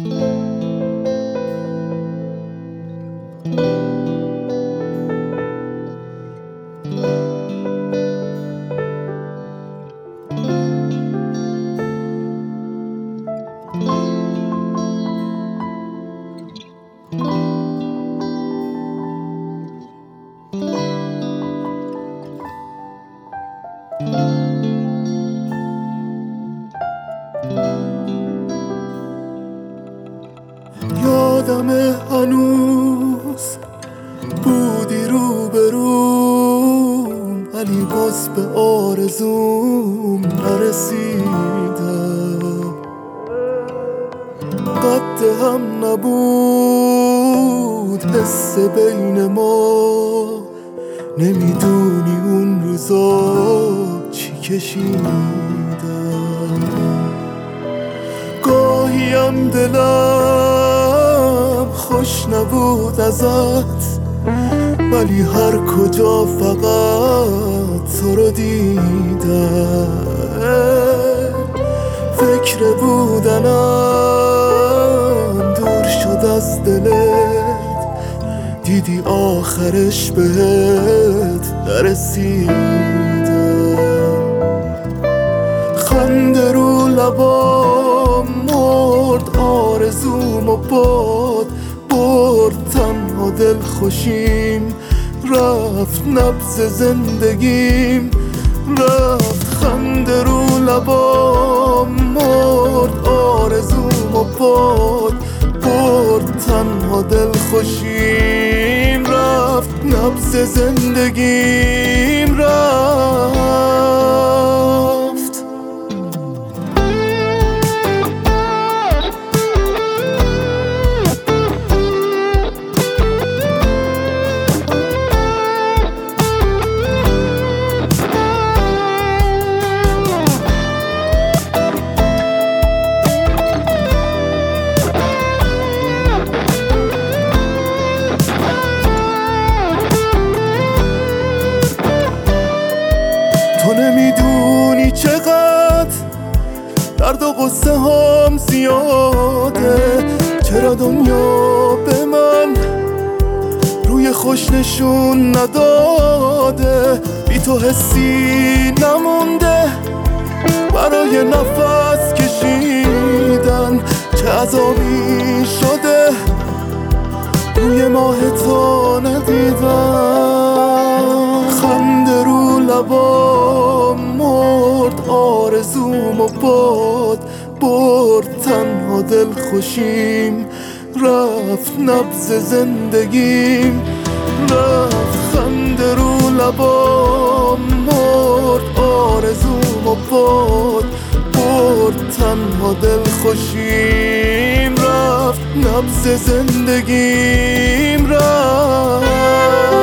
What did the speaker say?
یادم هنوز بودی روبروم، ولی باز به آرزوم نرسیدم. قد هم نبود حس بین ما، نمیدونی اون روزا چی کشیدم. گاهیم دلم خوش نبود ازت، ولی هر کجا فقط تو رو دیدم. فکر بودنم دور شد از دلت، دیدی آخرش بهت نرسیدم. خنده رو لبام مرد آرزوم و باد برد، تنها دل خوشیم رفت، نبض زندگیم رفت. خنده رو لبام مرد آرزوم و باد برد، تنها دل خوشیم رفت، نبض زندگیم رفت. تو نمیدونی چقدر درد و غصه هم زیاده، چرا دنیا به من روی خوش نشون نداده. بی تو حسی نمونده برای نفس کشیدن، چه عذابی شده روی ماه تو ندیدم. خنده رو لبام مرد آرزوم و باد برد، تنها دل خوشیم رفت، نبض زندگیم رفت. خنده رو لبام مرد آرزوم و باد برد، تنها دل خوشیم رفت، نبض زندگیم رفت.